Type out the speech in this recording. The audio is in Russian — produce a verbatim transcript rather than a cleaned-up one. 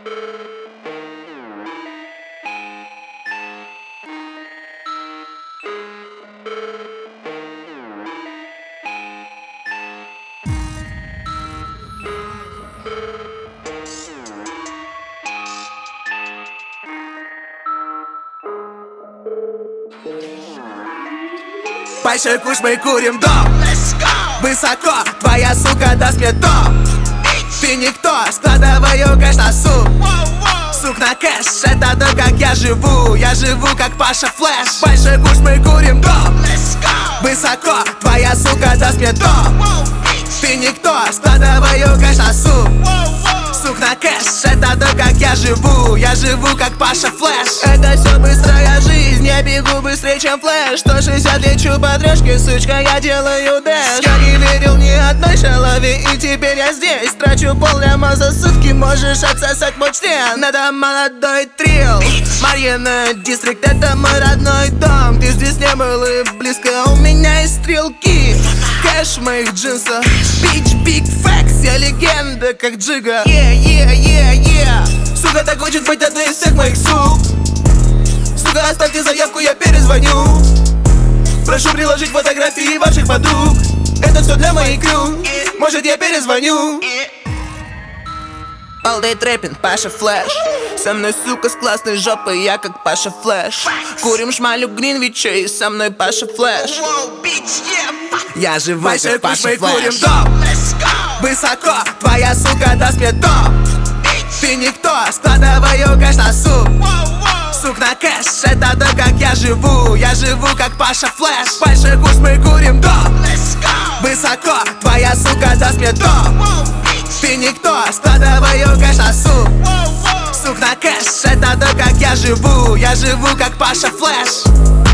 Большой куш, мы курим дом. Высоко, твоя сука даст мне дом. Ты никто, складываю кэш на суп. Сук на кэш, это то, как я живу. Я живу, как Паша Флэш. Большой куш, мы курим дом. Высоко, твоя сука даст мне дом. Ты никто, складываю кэш на суп. Сук на кэш, это то, как я живу. Я живу, как Паша Флэш. Это все быстрая жизнь, я бегу быстрее, чем флэш. сто шестьдесят лечу по трешке, сучка, я делаю дэш. Я не верил ни одной шалаве, и теперь я здесь. Трачу полляма за сутки, можешь отсосать мой член. Это молодой трилл, Марьино Дистрикт, это мой родной дом. Ты здесь не был и близко, у меня есть стрелки. Кэш в моих джинсах, бич, биг фэкс, я легенда, как Джига. Yeah, yeah, yeah, yeah. Сука, так хочет быть одной из всех моих сук. Сука, оставьте заявку, я перезвоню. Прошу приложить фотографии ваших подруг. Это все для моих крю. Может, я перезвоню. All day трэппинг, Паша Флэш. Со мной сука с классной жопой, я как Паша Флэш. Курим шмалю Гринвичей, со мной Паша Флэш. Я живу как Паша Флэш. Высоко, твоя сука даст мне дом. Ты никто, складываю кэш на суп. Сук на кэш, это то, как я живу. Я живу, как Паша Флэш. Большой куш, мы курим дом. Высоко, твоя сука даст мне дом. Ты никто, складываю кэш на суп. Сук на кэш, это то, как я живу. Я живу, как Паша Флэш.